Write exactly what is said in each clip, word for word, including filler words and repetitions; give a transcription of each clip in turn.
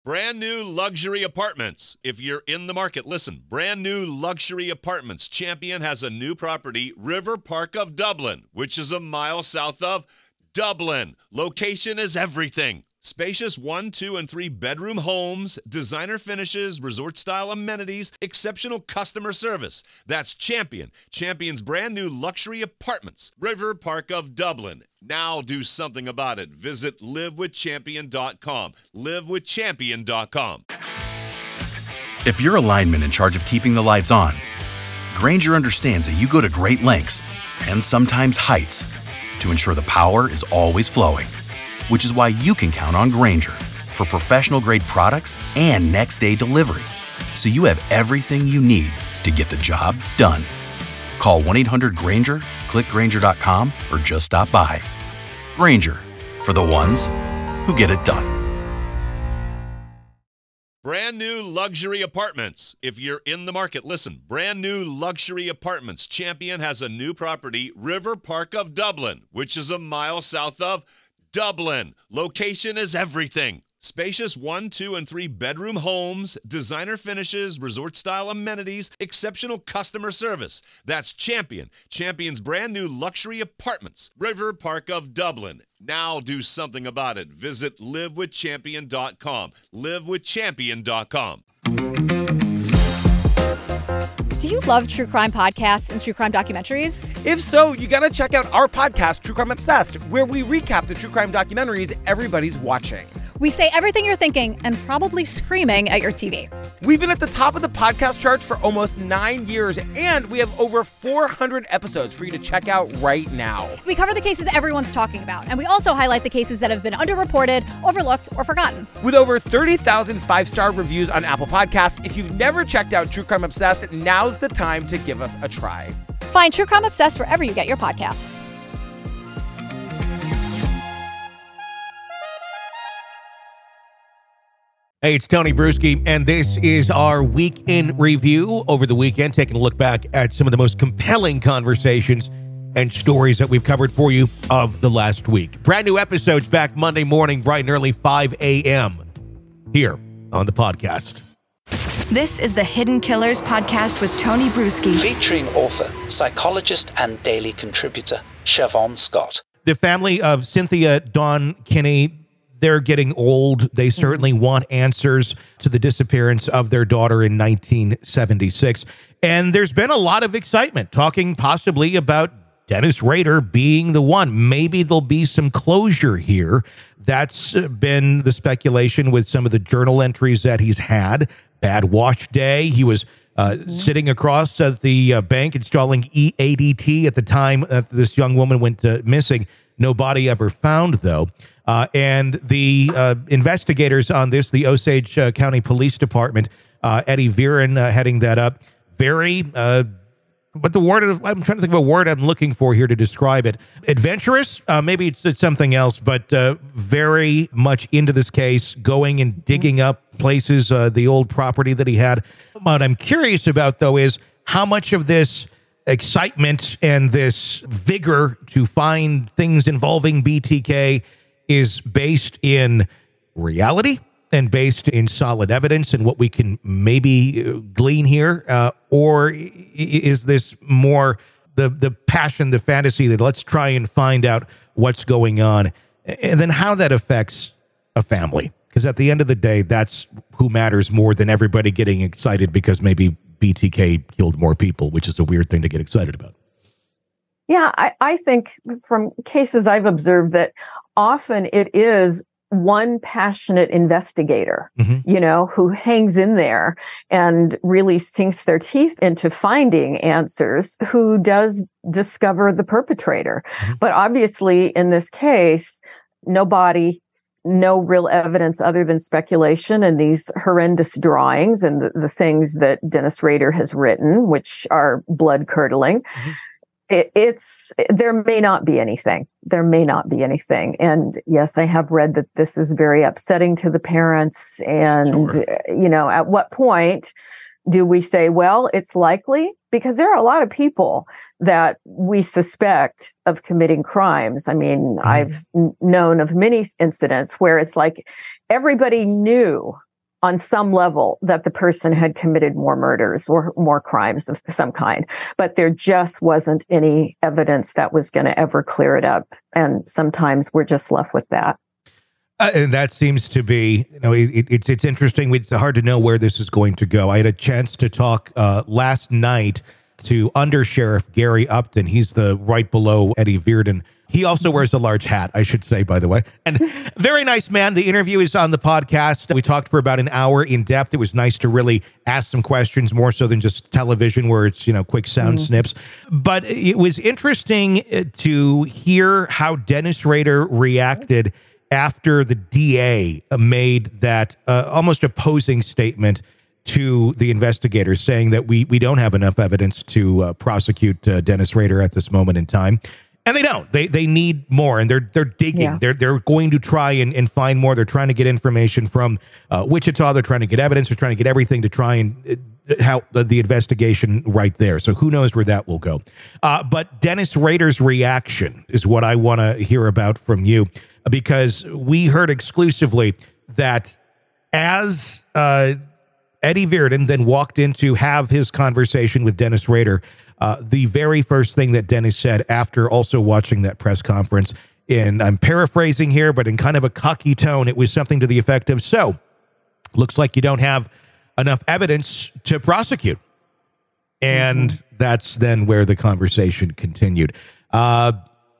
Brand new luxury apartments. If you're in the market, listen. Brand new luxury apartments. Champion has a new property, River Park of Dublin, which is a mile south of Dublin. Location is everything. Spacious one, two, and three bedroom homes, designer finishes, resort-style amenities, exceptional customer service. That's Champion. Champion's brand new luxury apartments. River Park of Dublin. Now do something about it. Visit live with champion dot com. live with champion dot com. If you're a lineman in charge of keeping the lights on, Grainger understands that you go to great lengths and sometimes heights to ensure the power is always flowing. Which is why you can count on Grainger for professional-grade products and next-day delivery, so you have everything you need to get the job done. Call one eight hundred Grainger, click Grainger dot com, or just stop by. Grainger, for the ones who get it done. Brand new luxury apartments. If you're in the market, listen. Brand new luxury apartments. Champion has a new property, River Park of Dublin, which is a mile south of Dublin. Location is everything. Spacious one, two, and three bedroom homes, designer finishes, resort-style amenities, exceptional customer service. That's Champion. Champion's brand new luxury apartments. River Park of Dublin. Now do something about it. Visit live with champion dot com. live with champion dot com. Do you love true crime podcasts and true crime documentaries? If so, you gotta check out our podcast, True Crime Obsessed, where we recap the true crime documentaries everybody's watching. We say everything you're thinking and probably screaming at your T V. We've been at the top of the podcast charts for almost nine years, and we have over four hundred episodes for you to check out right now. We cover the cases everyone's talking about, and we also highlight the cases that have been underreported, overlooked, or forgotten. With over thirty thousand five-star reviews on Apple Podcasts, if you've never checked out True Crime Obsessed, now's the time to give us a try. Find True Crime Obsessed wherever you get your podcasts. Hey, it's Tony Bruschi, and this is our Week in Review. Over the weekend, taking a look back at some of the most compelling conversations and stories that we've covered for you of the last week. Brand new episodes back Monday morning, bright and early, five a.m. here on the podcast. This is the Hidden Killers podcast with Tony Bruschi. Featuring author, psychologist, and daily contributor, Siobhan Scott. The family of Cynthia Dawn Kinney, they're getting old. They certainly want answers to the disappearance of their daughter in nineteen seventy-six. And there's been a lot of excitement talking possibly about Dennis Rader being the one. Maybe there'll be some closure here. That's been the speculation with some of the journal entries that he's had. Bad wash day. He was uh, mm-hmm. sitting across at the uh, bank installing E A D T at the time that this young woman went uh, missing. No body ever found, though. Uh, and the uh, investigators on this, the Osage uh, County Police Department, uh, Eddie Viren uh, heading that up, very, uh, but the word, I'm trying to think of a word I'm looking for here to describe it. Adventurous? Uh, maybe it's, it's something else, but uh, very much into this case, going and digging up places, uh, the old property that he had. What I'm curious about, though, is how much of this excitement and this vigor to find things involving B T K is based in reality and based in solid evidence and what we can maybe glean here, uh, or is this more the the passion, the fantasy that let's try and find out what's going on, and then how that affects a family? Because at the end of the day, that's who matters more than everybody getting excited because maybe B T K killed more people, which is a weird thing to get excited about. Yeah, I, I think from cases I've observed that often it is one passionate investigator, mm-hmm. you know, who hangs in there and really sinks their teeth into finding answers, who does discover the perpetrator. Mm-hmm. But obviously, in this case, no body, no real evidence other than speculation and these horrendous drawings and the, the things that Dennis Rader has written, which are blood-curdling. Mm-hmm. It, it's there may not be anything. There may not be anything. And yes, I have read that this is very upsetting to the parents. And, sure. you know, at what point do we say, well, it's likely? Because there are a lot of people that we suspect of committing crimes. I mean, mm. I've n- known of many incidents where it's like everybody knew on some level that the person had committed more murders or more crimes of some kind. But there just wasn't any evidence that was going to ever clear it up. And sometimes we're just left with that. Uh, and that seems to be, you know, it, it's it's interesting. It's hard to know where this is going to go. I had a chance to talk uh, last night to Under Sheriff Gary Upton. He's the right below Eddie Virden. He also wears a large hat, I should say, by the way. And very nice man. The interview is on the podcast. We talked for about an hour in depth. It was nice to really ask some questions, more so than just television where it's, you know, quick sound mm. snips. But it was interesting to hear how Dennis Rader reacted after the D A made that uh, almost opposing statement to the investigators, saying that we we don't have enough evidence to uh, prosecute uh, Dennis Rader at this moment in time. And they don't. They they need more, and they're they're digging. Yeah. They're they're going to try and, and find more. They're trying to get information from uh, Wichita. They're trying to get evidence. They're trying to get everything to try and uh, help the, the investigation right there. So who knows where that will go. Uh, but Dennis Rader's reaction is what I want to hear about from you, because we heard exclusively that as uh, Eddie Virden then walked in to have his conversation with Dennis Rader, Uh, the very first thing that Dennis said after also watching that press conference, and I'm paraphrasing here, but in kind of a cocky tone, it was something to the effect of, so, looks like you don't have enough evidence to prosecute. And mm-hmm. that's then where the conversation continued. Uh,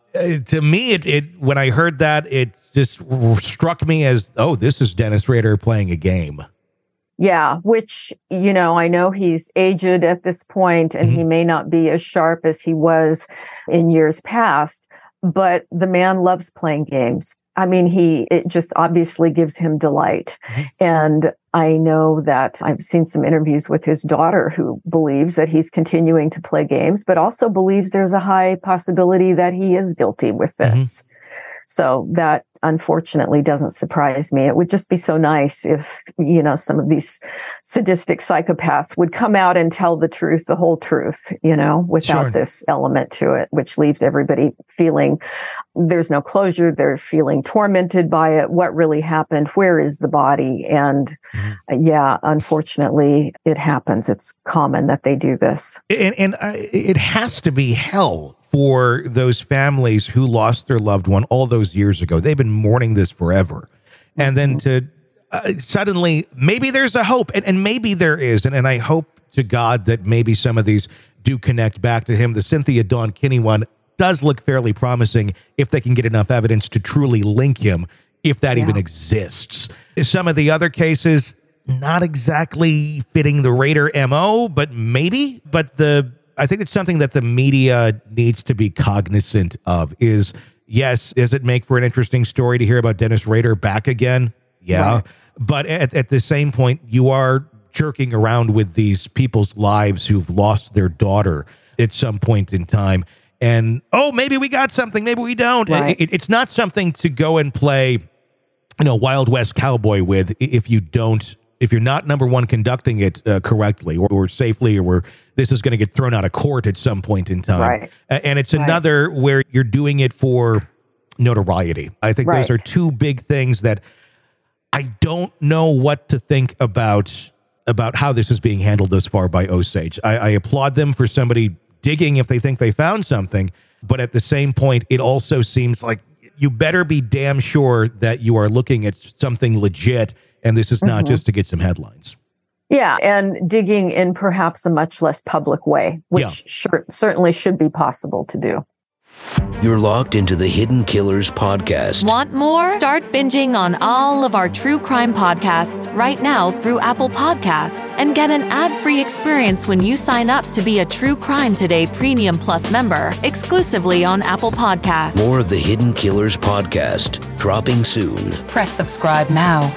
to me, it, it when I heard that, it just struck me as, oh, this is Dennis Rader playing a game. Yeah, which, you know, I know he's aged at this point and he may not be as sharp as he was in years past, but the man loves playing games. I mean, he, it just obviously gives him delight. Mm-hmm. And I know that I've seen some interviews with his daughter who believes that he's continuing to play games, but also believes there's a high possibility that he is guilty with this. Mm-hmm. So that unfortunately doesn't surprise me. It would just be so nice if, you know, some of these sadistic psychopaths would come out and tell the truth, the whole truth, you know, without sure. this element to it, which leaves everybody feeling there's no closure. They're feeling tormented by it. What really happened? Where is the body? And mm-hmm. yeah, unfortunately, it happens. It's common that they do this. And, and uh, it has to be hell for those families who lost their loved one all those years ago. They've been mourning this forever. And then to uh, suddenly, maybe there's a hope, and, and maybe there is. And, and I hope to God that maybe some of these do connect back to him. The Cynthia Dawn Kinney one does look fairly promising if they can get enough evidence to truly link him, if that yeah. even exists. Some of the other cases, not exactly fitting the Rader M O, but maybe. But the I think it's something that the media needs to be cognizant of is, yes, does it make for an interesting story to hear about Dennis Rader back again? Yeah. Right. But at, at the same point, you are jerking around with these people's lives who've lost their daughter at some point in time. And, oh, maybe we got something, maybe we don't. Right. It, it's not something to go and play, you know, Wild West cowboy with if you don't, if you're not, number one, conducting it uh, correctly or, or safely, or where this is going to get thrown out of court at some point in time. Right. And it's right. another where you're doing it for notoriety. I think right. those are two big things that I don't know what to think about, about how this is being handled thus far by Osage. I, I applaud them for somebody digging if they think they found something, but at the same point, it also seems like you better be damn sure that you are looking at something legit, and this is not mm-hmm. just to get some headlines. Yeah, and digging in perhaps a much less public way, which yeah. sure, certainly should be possible to do. You're locked into the Hidden Killers podcast. Want more? Start binging on all of our true crime podcasts right now through Apple Podcasts and get an ad-free experience when you sign up to be a True Crime Today Premium Plus member exclusively on Apple Podcasts. More of the Hidden Killers podcast dropping soon. Press subscribe now.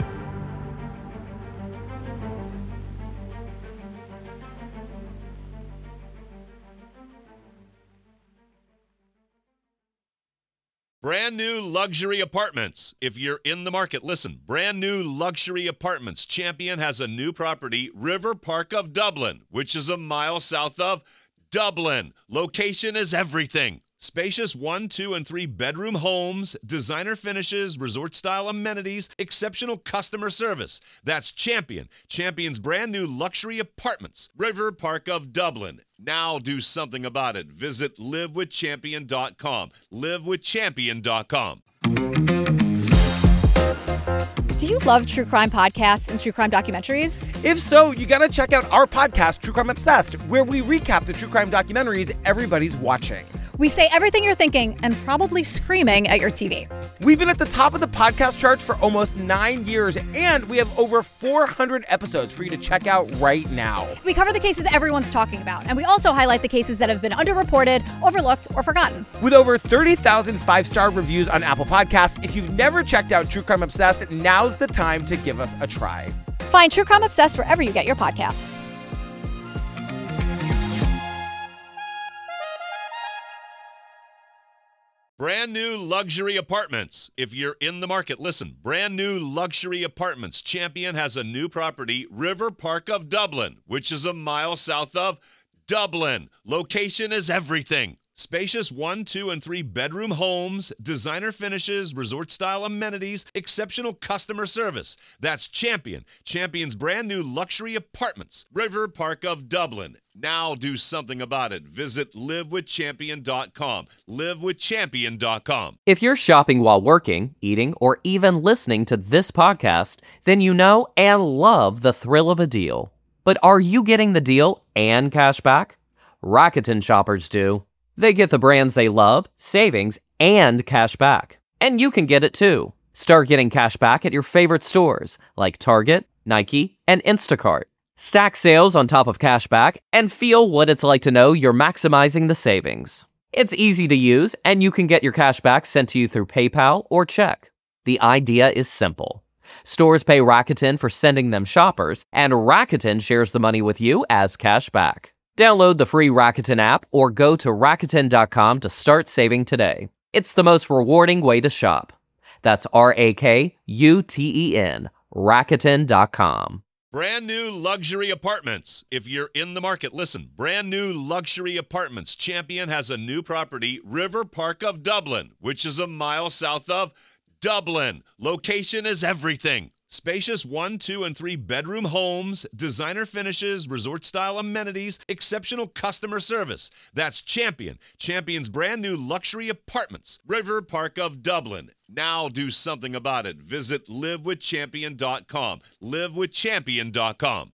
Brand new luxury apartments. If you're in the market, listen. Brand new luxury apartments. Champion has a new property, River Park of Dublin, which is a mile south of Dublin. Location is everything. Spacious one, two, and three bedroom homes, designer finishes, resort-style amenities, exceptional customer service. That's Champion. Champion's brand new luxury apartments. River Park of Dublin. Now do something about it. Visit live with champion dot com. live with champion dot com. Do you love true crime podcasts and true crime documentaries? If so, you gotta check out our podcast, True Crime Obsessed, where we recap the true crime documentaries everybody's watching. We say everything you're thinking and probably screaming at your T V. We've been at the top of the podcast charts for almost nine years, and we have over four hundred episodes for you to check out right now. We cover the cases everyone's talking about, and we also highlight the cases that have been underreported, overlooked, or forgotten. With over thirty thousand five-star reviews on Apple Podcasts, if you've never checked out True Crime Obsessed, now's the time to give us a try. Find True Crime Obsessed wherever you get your podcasts. Brand new luxury apartments. If you're in the market, listen. Brand new luxury apartments. Champion has a new property, River Park of Dublin, which is a mile south of Dublin. Location is everything. Spacious one, two, and three bedroom homes, designer finishes, resort-style amenities, exceptional customer service. That's Champion. Champion's brand new luxury apartments. River Park of Dublin. Now do something about it. Visit live with champion dot com. live with champion dot com. If you're shopping while working, eating, or even listening to this podcast, then you know and love the thrill of a deal. But are you getting the deal and cash back? Rakuten shoppers do. They get the brands they love, savings, and cash back. And you can get it too. Start getting cash back at your favorite stores like Target, Nike, and Instacart. Stack sales on top of cash back and feel what it's like to know you're maximizing the savings. It's easy to use, and you can get your cash back sent to you through PayPal or check. The idea is simple. Stores pay Rakuten for sending them shoppers, and Rakuten shares the money with you as cash back. Download the free Rakuten app or go to Rakuten dot com to start saving today. It's the most rewarding way to shop. That's R A K U T E N, Rakuten dot com. Brand new luxury apartments. If you're in the market, listen. Brand new luxury apartments. Champion has a new property, River Park of Dublin, which is a mile south of Dublin. Location is everything. Spacious one, two, and three bedroom homes, designer finishes, resort-style amenities, exceptional customer service. That's Champion. Champion's brand new luxury apartments. River Park of Dublin. Now do something about it. Visit live with champion dot com. live with champion dot com.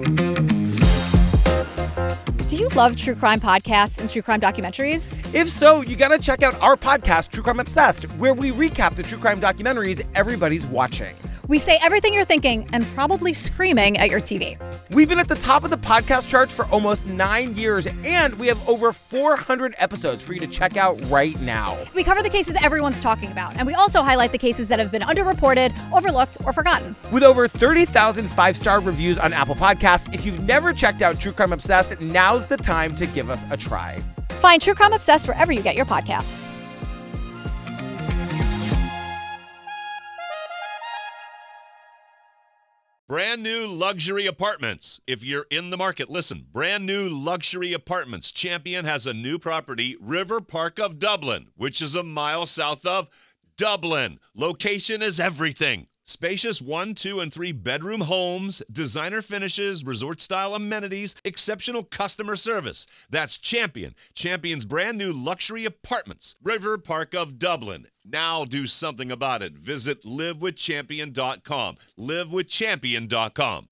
Do you love true crime podcasts and true crime documentaries? If so, you gotta check out our podcast, True Crime Obsessed, where we recap the true crime documentaries everybody's watching. We say everything you're thinking and probably screaming at your T V. We've been at the top of the podcast charts for almost nine years, and we have over four hundred episodes for you to check out right now. We cover the cases everyone's talking about, and we also highlight the cases that have been underreported, overlooked, or forgotten. With over thirty thousand five-star reviews on Apple Podcasts, if you've never checked out True Crime Obsessed, now's the time to give us a try. Find True Crime Obsessed wherever you get your podcasts. Brand new luxury apartments. If you're in the market, listen. Brand new luxury apartments. Champion has a new property, River Park of Dublin, which is a mile south of Dublin. Location is everything. Spacious one, two, and three bedroom homes, designer finishes, resort-style amenities, exceptional customer service. That's Champion. Champion's brand new luxury apartments. River Park of Dublin. Now do something about it. Visit live with champion dot com. live with champion dot com.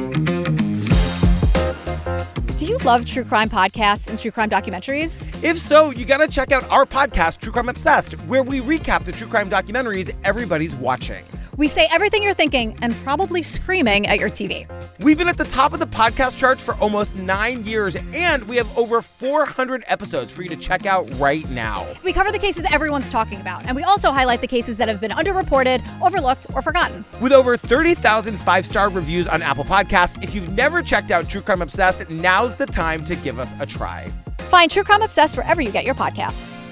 Do you love true crime podcasts and true crime documentaries? If so, you gotta check out our podcast, True Crime Obsessed, where we recap the true crime documentaries everybody's watching. We say everything you're thinking and probably screaming at your T V. We've been at the top of the podcast charts for almost nine years, and we have over four hundred episodes for you to check out right now. We cover the cases everyone's talking about, and we also highlight the cases that have been underreported, overlooked, or forgotten. With over thirty thousand five-star reviews on Apple Podcasts, if you've never checked out True Crime Obsessed, now's the time to give us a try. Find True Crime Obsessed wherever you get your podcasts.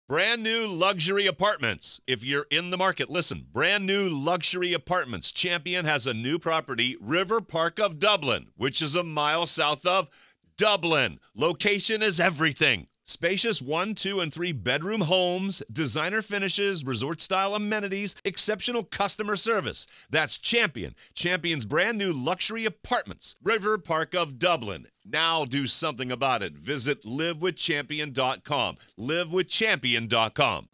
Brand new luxury apartments. If you're in the market, listen. Brand new luxury apartments. Champion has a new property, River Park of Dublin, which is a mile south of Dublin. Location is everything. Spacious one, two, and three bedroom homes, designer finishes, resort-style amenities, exceptional customer service. That's Champion. Champion's brand new luxury apartments, River Park of Dublin. Now do something about it. Visit live with champion dot com. live with champion dot com.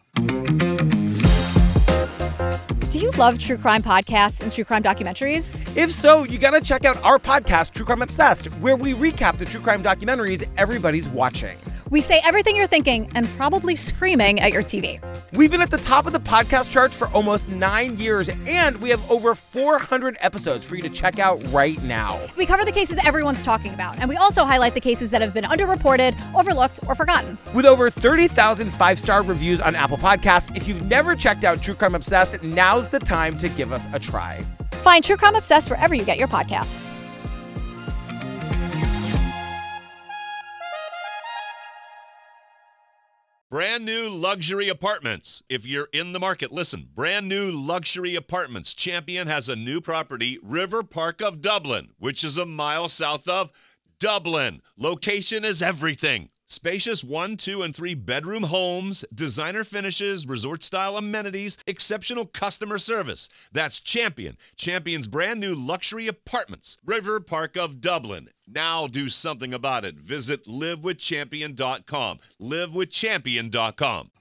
Do you love true crime podcasts and true crime documentaries? If so, you gotta check out our podcast, True Crime Obsessed, where we recap the true crime documentaries everybody's watching. We say everything you're thinking and probably screaming at your T V. We've been at the top of the podcast charts for almost nine years, and we have over four hundred episodes for you to check out right now. We cover the cases everyone's talking about, and we also highlight the cases that have been underreported, overlooked, or forgotten. With over thirty thousand five-star reviews on Apple Podcasts, if you've never checked out True Crime Obsessed, now's the time to give us a try. Find True Crime Obsessed wherever you get your podcasts. Brand new luxury apartments. If you're in the market, listen. Brand new luxury apartments. Champion has a new property, River Park of Dublin, which is a mile south of Dublin. Location is everything. Spacious one, two, and three bedroom homes, designer finishes, resort-style amenities, exceptional customer service. That's Champion. Champion's brand new luxury apartments, River Park of Dublin. Now do something about it. Visit live with champion dot com. live with champion dot com.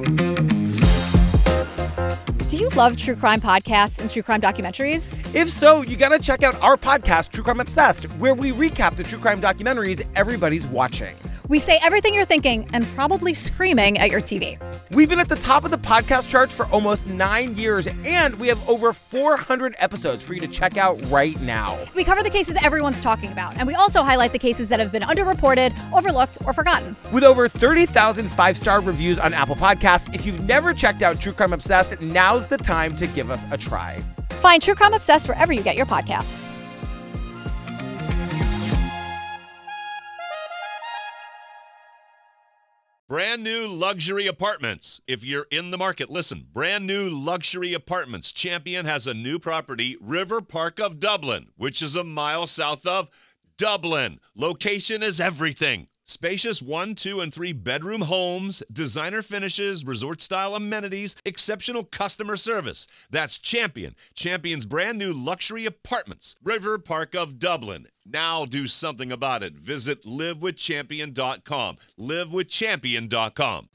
Do you love true crime podcasts and true crime documentaries? If so, you gotta check out our podcast, True Crime Obsessed, where we recap the true crime documentaries everybody's watching. We say everything you're thinking and probably screaming at your T V. We've been at the top of the podcast charts for almost nine years, and we have over four hundred episodes for you to check out right now. We cover the cases everyone's talking about, and we also highlight the cases that have been underreported, overlooked, or forgotten. With over thirty thousand five-star reviews on Apple Podcasts, if you've never checked out True Crime Obsessed, now's the time to give us a try. Find True Crime Obsessed wherever you get your podcasts. Brand new luxury apartments. If you're in the market, listen. Brand new luxury apartments. Champion has a new property, River Park of Dublin, which is a mile south of Dublin. Location is everything. Spacious one, two, and three bedroom homes, designer finishes, resort-style amenities, exceptional customer service. That's Champion. Champion's brand new luxury apartments, River Park of Dublin. Now do something about it. Visit live with champion dot com. live with champion dot com.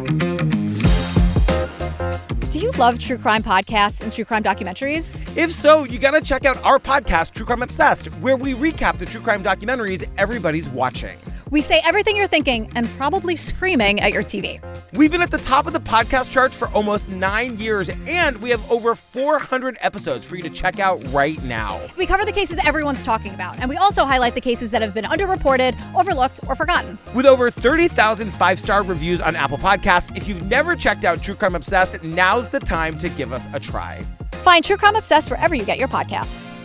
Do you love true crime podcasts and true crime documentaries? If so, you gotta check out our podcast, True Crime Obsessed, where we recap the true crime documentaries everybody's watching. We say everything you're thinking and probably screaming at your T V. We've been at the top of the podcast charts for almost nine years, and we have over four hundred episodes for you to check out right now. We cover the cases everyone's talking about, and we also highlight the cases that have been underreported, overlooked, or forgotten. With over thirty thousand five-star reviews on Apple Podcasts, if you've never checked out True Crime Obsessed, now's the time to give us a try. Find True Crime Obsessed wherever you get your podcasts.